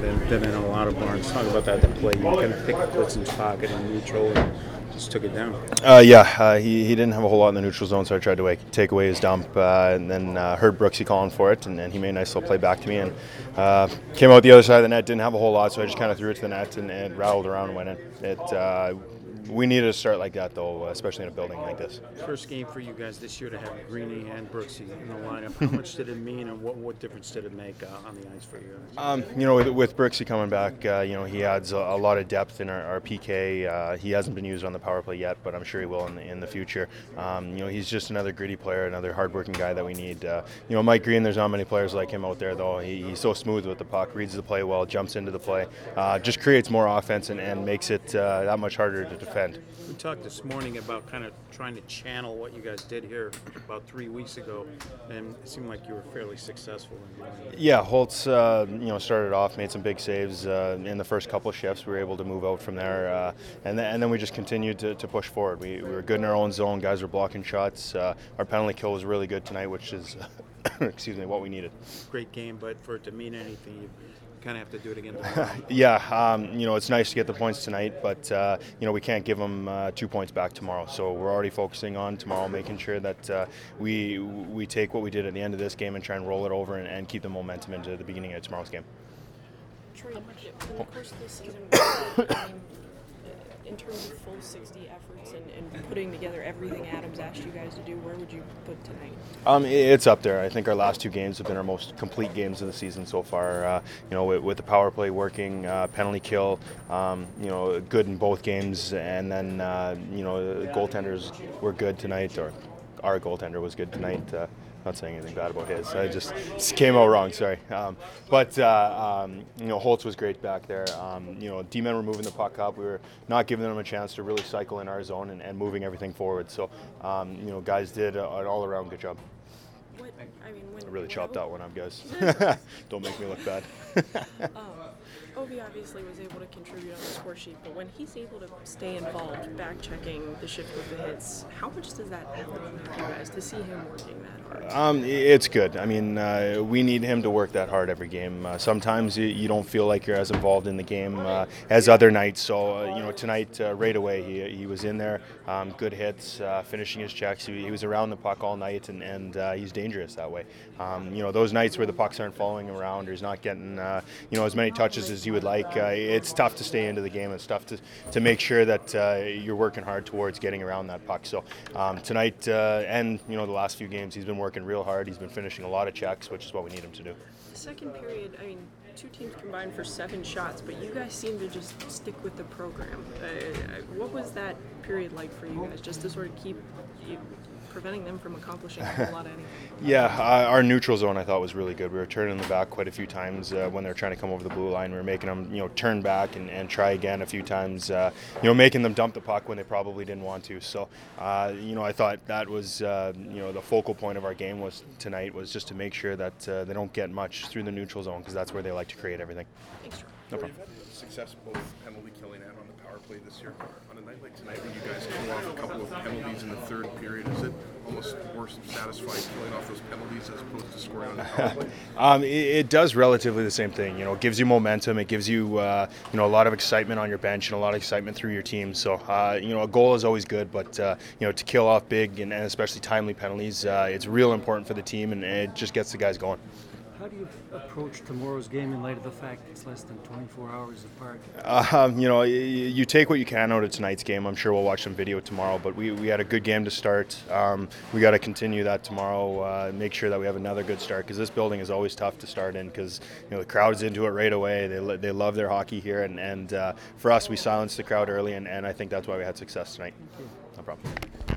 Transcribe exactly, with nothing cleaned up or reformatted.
than, than in a lot of barns. Talk about that, the play. You kind of picked Blitzen's pocket in neutral and just took it down. Uh, yeah, uh, he, he didn't have a whole lot in the neutral zone, so I tried to like, take away his dump uh, and then uh, heard Brooksy calling for it, and, and he made a nice little play back to me and uh, came out the other side of the net, didn't have a whole lot, so I just kind of threw it to the net and, and rattled around and went in. It, uh, we needed to start like that, though, especially in a building like this. First game for you guys this year to have Greeny and Brooksy in the lineup. How much did it mean, and what, what difference did it make uh, on the ice for you guys? Um, you know, with, with Brooksy coming back, uh, you know, he adds a, a lot of depth in our, our P K. Uh, he hasn't been used on the power play yet, but I'm sure he will in the, in the future. Um, you know, he's just another gritty player, another hardworking guy that we need. Uh, you know, Mike Green, there's not many players like him out there, though. He, he's so smooth with the puck, reads the play well, jumps into the play, uh, just creates more offense and, and makes it uh, that much harder to defend. We talked this morning about kind of trying to channel what you guys did here about three weeks ago, and it seemed like you were fairly successful in doing that. Yeah, Holtz, uh, you know, started off, made some big saves uh, in the first couple of shifts. We were able to move out from there, uh, and, then, and then we just continued to, to push forward. We, we were good in our own zone. Guys were blocking shots. Uh, our penalty kill was really good tonight, which is, excuse me, what we needed. Great game, but for it to mean anything, you kind of have to do it again tomorrow. Yeah, um, you know, it's nice to get the points tonight, but uh, you know, we can't give them uh, two points back tomorrow. So we're already focusing on tomorrow, making sure that uh, we we take what we did at the end of this game and try and roll it over and, and keep the momentum into the beginning of tomorrow's game. Trey, in the course of this season, what, um, in terms of full sixty efforts and, and putting together everything Adams asked you guys to do, where would you put tonight? Um, it's up there. I think our last two games have been our most complete games of the season so far. Uh, you know, with, with the power play working, uh, penalty kill, um, you know, good in both games, and then uh, you know, the goaltenders were good tonight, or our goaltender was good tonight. Uh, Not saying anything bad about his. I just, just came out wrong. Sorry. Um, but uh, um, you know, Holtz was great back there. Um, you know, D-men were moving the puck up. We were not giving them a chance to really cycle in our zone and, and moving everything forward. So um, you know, guys did a, an all-around good job. What, I mean, when I really chopped that one up, guys. Don't make me look bad. um, Ovi obviously was able to contribute on the score sheet, but when he's able to stay involved, back-checking the shift with the hits, how much does that help you guys to see him working that hard? Um, it's good. I mean, uh, we need him to work that hard every game. Uh, sometimes you, you don't feel like you're as involved in the game uh, as other nights. So, uh, you know, tonight, uh, right away, he, he was in there, um, good hits, uh, finishing his checks. He, he was around the puck all night, and, and uh, he's dangerous that way. Um, you know, those nights where the pucks aren't following him around or he's not getting, uh, you know, as many touches as you would like, uh, it's tough to stay into the game. It's tough to, to make sure that uh, you're working hard towards getting around that puck. So um, tonight uh, and, you know, the last few games, he's been working real hard. He's been finishing a lot of checks, which is what we need him to do. The second period, I mean, two teams combined for seven shots, but you guys seem to just stick with the program. Uh, what was that period like for you guys, just to sort of keep you, preventing them from accomplishing a whole lot of anything? Yeah, uh, our neutral zone I thought was really good. We were turning the back quite a few times uh, when they were trying to come over the blue line. We were making them, you know, turn back and, and try again a few times. Uh, you know, making them dump the puck when they probably didn't want to. So, uh, you know, I thought that was, uh, you know, the focal point of our game was tonight was just to make sure that uh, they don't get much through the neutral zone, because that's where they like to create everything. Thanks, Troy. No problem. You've had success both penalty killing and on the power play this year. On a night like tonight, when you guys kill off a couple of penalties in the third period, is it almost more satisfying killing off those penalties as opposed to scoring on the power play? um, it, it does relatively the same thing. You know, it gives you momentum. It gives you, uh, you know, a lot of excitement on your bench and a lot of excitement through your team. So, uh, you know, a goal is always good, but uh, you know, to kill off big and, and especially timely penalties, uh, it's real important for the team, and it just gets the guys going. How do you approach tomorrow's game in light of the fact it's less than twenty-four hours apart? Um, you know, you, you take what you can out of tonight's game. I'm sure we'll watch some video tomorrow, but we, we had a good game to start. Um, we got to continue that tomorrow, uh, make sure that we have another good start, because this building is always tough to start in, because, you know, the crowd's into it right away. They, they love their hockey here, and, and uh, for us, we silenced the crowd early, and, and I think that's why we had success tonight. No problem.